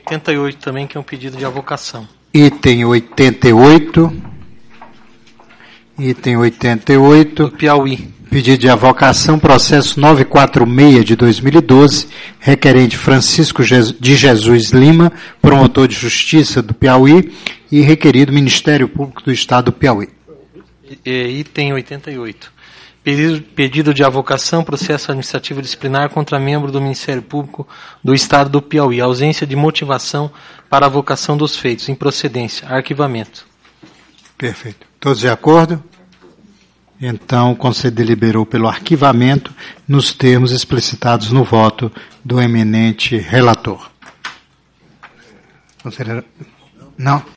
88 também, que é um pedido de avocação. Item 88. Item 88. Do Piauí. Pedido de avocação, processo 946 de 2012, requerente Francisco de Jesus Lima, promotor de justiça do Piauí e requerido Ministério Público do Estado do Piauí. Item 88. Pedido de avocação, processo administrativo disciplinar contra membro do Ministério Público do Estado do Piauí. Ausência de motivação para a avocação dos feitos. Improcedência. Arquivamento. Perfeito. Todos de acordo? Então, o Conselho deliberou pelo arquivamento nos termos explicitados no voto do eminente relator. Não?